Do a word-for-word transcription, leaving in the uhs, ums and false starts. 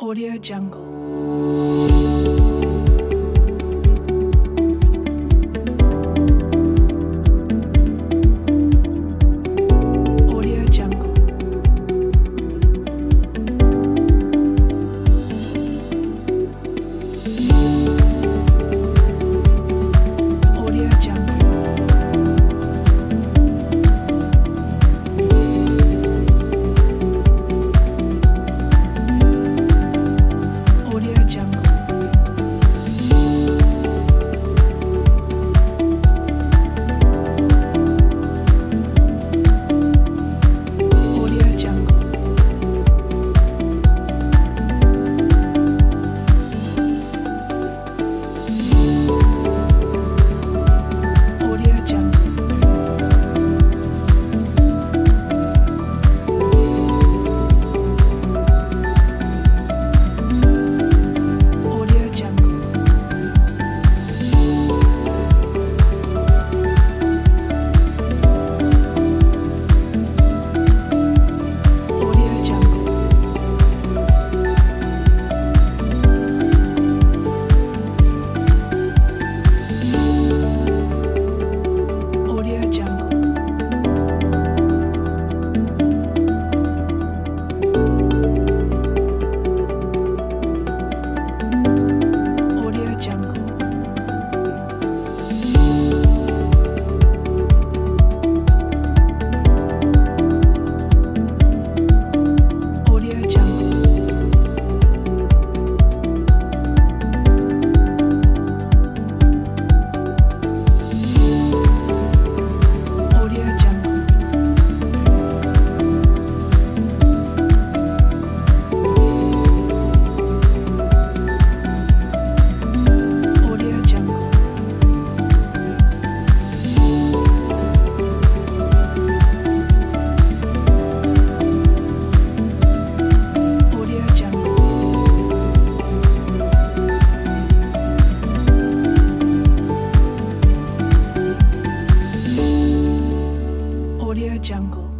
Audio Jungle. Audio Jungle. Audio Jungle. Audio Jungle. Audio Jungle. Audio Jungle. Audio Jungle. Audio Jungle. Audio Jungle. Audio Jungle. Audio Jungle. Audio Jungle. Audio Jungle. Audio Jungle. Audio Jungle.